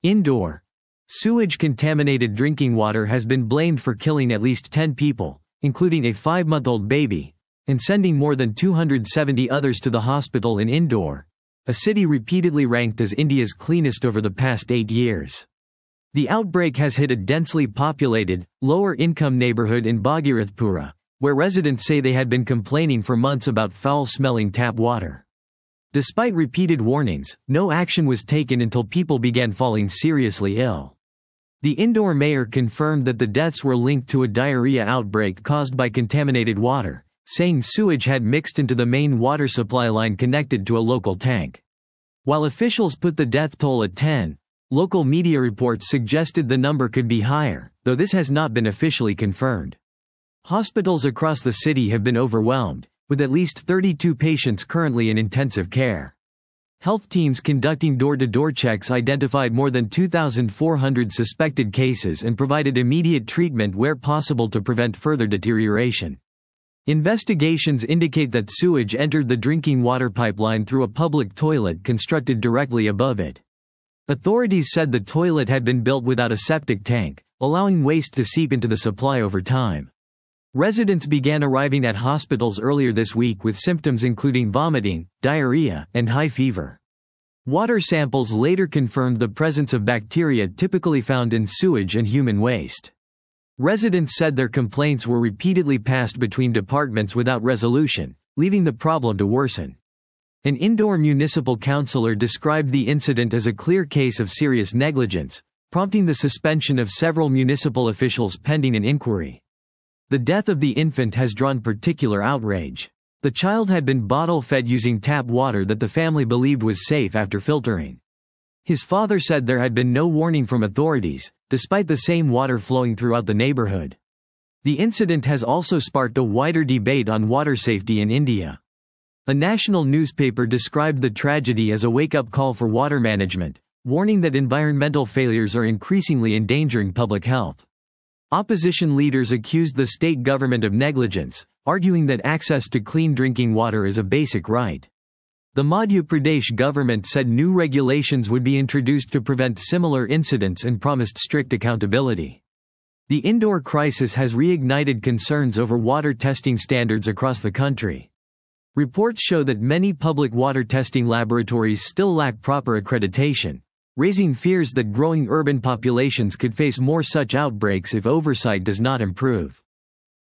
Indore. Sewage-contaminated drinking water has been blamed for killing at least 10 people, including a 5-month-old baby, and sending more than 270 others to the hospital in Indore, a city repeatedly ranked as India's cleanest over the past 8 years. The outbreak has hit a densely populated, lower-income neighborhood in Bhagirathpura, where residents say they had been complaining for months about foul-smelling tap water. Despite repeated warnings, no action was taken until people began falling seriously ill. The Indore mayor confirmed that the deaths were linked to a diarrhea outbreak caused by contaminated water, saying sewage had mixed into the main water supply line connected to a local tank. While officials put the death toll at 10, local media reports suggested the number could be higher, though this has not been officially confirmed. Hospitals across the city have been overwhelmed, with at least 32 patients currently in intensive care. Health teams conducting door-to-door checks identified more than 2,400 suspected cases and provided immediate treatment where possible to prevent further deterioration. Investigations indicate that sewage entered the drinking water pipeline through a public toilet constructed directly above it. Authorities said the toilet had been built without a septic tank, allowing waste to seep into the supply over time. Residents began arriving at hospitals earlier this week with symptoms including vomiting, diarrhea, and high fever. Water samples later confirmed the presence of bacteria typically found in sewage and human waste. Residents said their complaints were repeatedly passed between departments without resolution, leaving the problem to worsen. An Indore municipal councillor described the incident as a clear case of serious negligence, prompting the suspension of several municipal officials pending an inquiry. The death of the infant has drawn particular outrage. The child had been bottle-fed using tap water that the family believed was safe after filtering. His father said there had been no warning from authorities, despite the same water flowing throughout the neighborhood. The incident has also sparked a wider debate on water safety in India. A national newspaper described the tragedy as a wake-up call for water management, warning that environmental failures are increasingly endangering public health. Opposition leaders accused the state government of negligence, arguing that access to clean drinking water is a basic right. The Madhya Pradesh government said new regulations would be introduced to prevent similar incidents and promised strict accountability. The Indore crisis has reignited concerns over water testing standards across the country. Reports show that many public water testing laboratories still lack proper accreditation, raising fears that growing urban populations could face more such outbreaks if oversight does not improve.